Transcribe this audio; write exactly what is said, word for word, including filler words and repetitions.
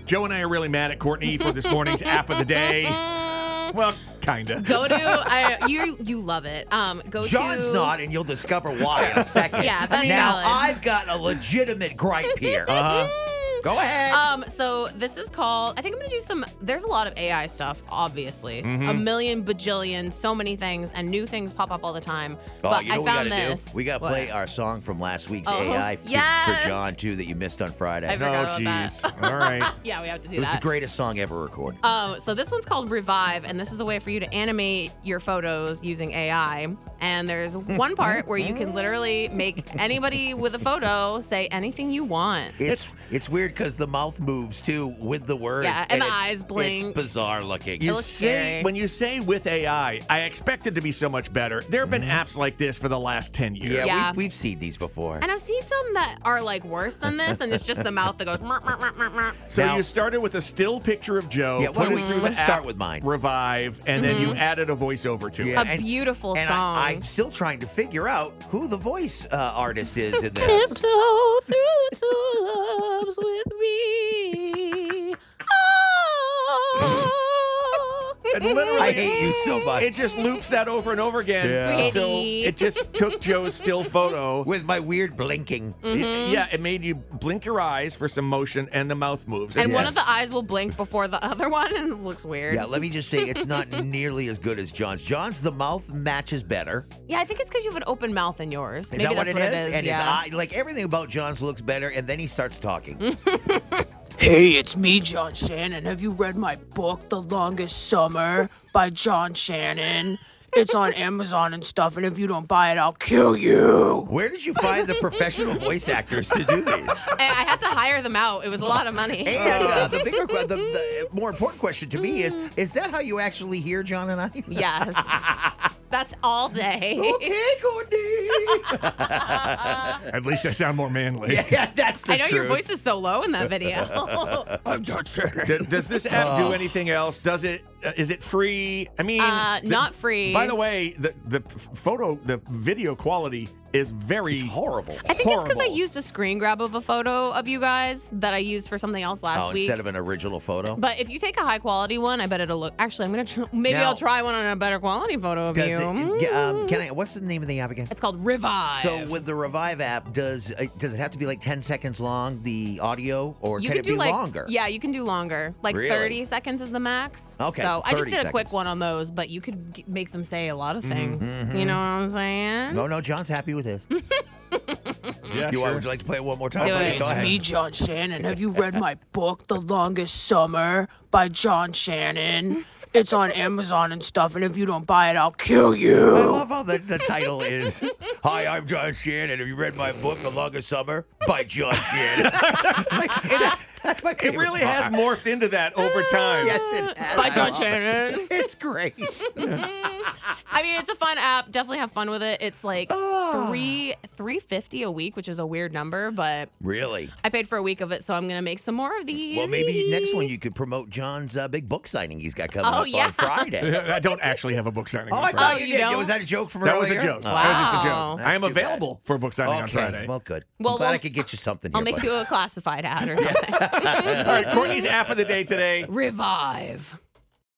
Joe and I are really mad at Courtney for this morning's app of the day. Well, kinda. Go to I, you. You love it. Um, go John's to. not, and you'll discover why in a second. Yeah, that's now valid. I've got a legitimate gripe here. Uh-huh. Go ahead. Um, so this is called, I think I'm going to do some, there's a lot of A I stuff, obviously. Mm-hmm. A million bajillion, so many things, and new things pop up all the time. Oh, but you know I what we found gotta this. do? We got to What? play our song from last week's Oh, A I f- to- yes. for John, too, that you missed on Friday. I Oh, forgot about that. jeez. All right. Yeah, we have to do It was that. the greatest song ever recorded. Um, so this one's called Revive, and this is a way for you to animate your photos using A I. And there's one part where you can literally make anybody with a photo say anything you want. It's it's weird because the mouth moves, too, with the words. Yeah, and the it's- eyes blink. It's bizarre looking. You looks say scary. when you say with A I, I expect it to be so much better. There have been apps like this for the last ten years. yeah, Yeah. We've, we've seen these before. And I've seen some that are like worse than this, and it's just the mouth that goes. "Mer, mer, mer, mer, mer." So Now- you started with a still picture of Joe, Yeah, why put don't it we- through the let's app, start with mine. Revive, and then you added a voiceover to Yeah, it. A and- beautiful and song. I, I'm still trying to figure out who the voice uh, artist is in this. Tiptoe through the tulips with me. Oh. And literally, I hate you so much. It just loops that over and over again. Yeah. So Pretty. it just took Joe's still photo. With my weird blinking. Y- Yeah, it made you blink your eyes for some motion, and the mouth moves. And one Yes. of the eyes will blink before the other one, and it looks weird. Yeah, let me just say it's not nearly as good as John's. John's, the mouth matches better. Yeah, I think it's because you have an open mouth in yours. Is Maybe that what that's it what is? it is. And yeah. his eye, like everything about John's looks better, and then he starts talking. Hey, it's me, John Shannon. Have you read my book, The Longest Summer, by John Shannon? It's on Amazon and stuff, and if you don't buy it, I'll kill you. Where did you find the professional voice actors to do these? I I had to hire them out. It was a lot of money. And uh, the bigger, que- the, the more important question to me is: Is that how you actually hear John and I? Yes. That's all day. Okay, Courtney. At least I sound more manly. Yeah, that's the I know truth. your voice is so low in that video. I'm John Shannon. D- Does this app do anything else? Does it? Uh, is it free? I mean, Uh, the- not free. By the way, the the f- photo, the video quality is very horrible. I think it's because I horrible. used a screen grab of a photo of you guys that I used for something else last Oh, week. instead of an original photo. But if you take a high quality one, I bet it'll look. Actually, I'm gonna tr- maybe Now- I'll try one on a better quality photo of Does you. it, g- um, can I? What's the name of the app again? It's called Revive. So with the Revive app, does uh, does it have to be like ten seconds long, the audio, or you can can it do be like longer? yeah, you can do longer. Like Really? thirty seconds is the max. Okay, So I just thirty did a quick seconds. one on those, but you could g- make them say a lot of things. Mm-hmm. You know what I'm saying? No, no, John's happy with this. Yeah, You sure. want, would you like to play it one more time? Do buddy? it. Go It's ahead. me, John Shannon. Have you read my book, The Longest Summer, by John Shannon? It's on Amazon and stuff, and if you don't buy it, I'll kill I you. love how the, the title is, Hi, I'm John Shannon. Have you read my book, The Longest Summer? By John Shannon. Like, that's, that's my It favorite really has part. morphed into that over time. Yes, it has. By John Shannon. It's great. I mean, it's a fun app. Definitely have fun with it. It's like Ah. three three fifty a week, which is a weird number, but Really? I paid for a week of it, so I'm gonna make some more of these. Well, maybe next one you could promote John's uh, big book signing he's got coming Oh, up yeah. on Friday. I don't actually have a book signing Oh, on I Friday. thought Oh, you you did. don't? Was that a joke from That was earlier? a joke. Oh. That was just a Wow. joke. That's I am too bad. available for book signing on Okay, Friday. well, good. Well, I'm glad we'll- I could get you something here. I'll make buddy. you a classified ad or something. All right, Courtney's app of the day today. Revive.